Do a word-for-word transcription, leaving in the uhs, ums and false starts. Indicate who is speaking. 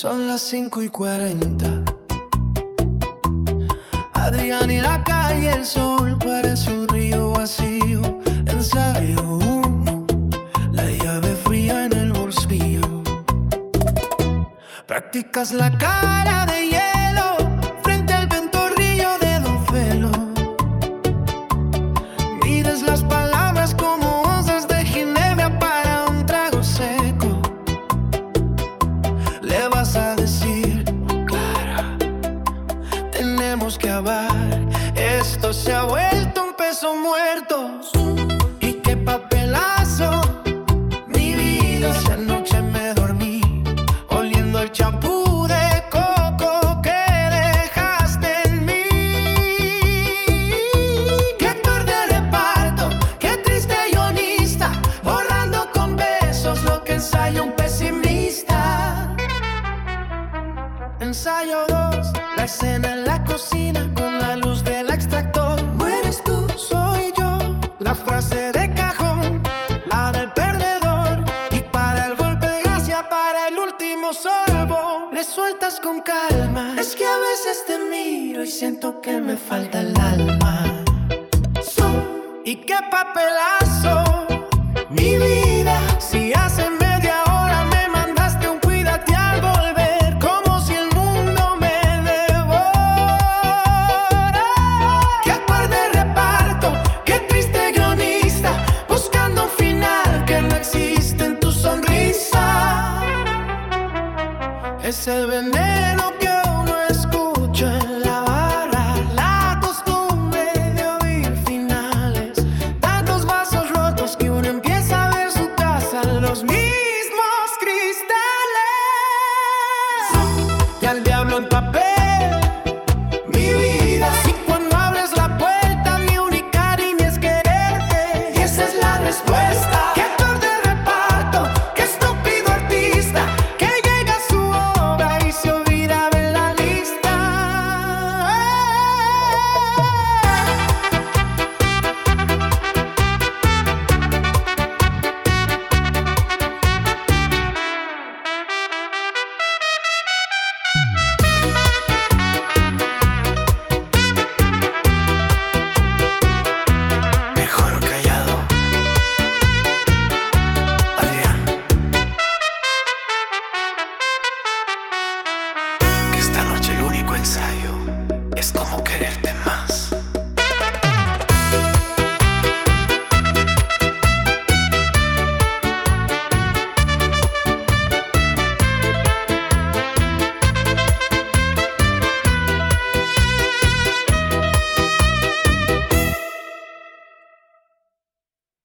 Speaker 1: Son las cinco y cuarenta. Adrián y la calle, el sol parece un río vacío. Ensayo uno, la llave fría en el bolsillo. Practicas la cara de hielo frente al ventorrillo de Don Felo. Mides las palabras como onzas de ginebra para un trago seco. Le vas a decir, Clara, tenemos que hablar. Esto se ha vuelto un peso muerto. Y qué papelazo, mi vida. Si anoche me dormí oliendo el champú de coco que dejaste en mí. Qué actor de reparto, qué triste guionista, borrando con besos lo que ensaya un pesimista. Ensayo dos, la escena en la cocina con la luz del extractor. Mueres tú, soy yo, la frase de cajón, la del perdedor. Y para el golpe de gracia, para el último sorbo, le sueltas con calma. Es que a veces te miro y siento que me falta el alma. So, y qué papelazo, mi vida. Si hace media hora me mandaste un cuídate al volver, como si el mundo me devora. Qué actor de reparto, qué triste guionista, buscando un final que no existe en tu sonrisa. Es el veneno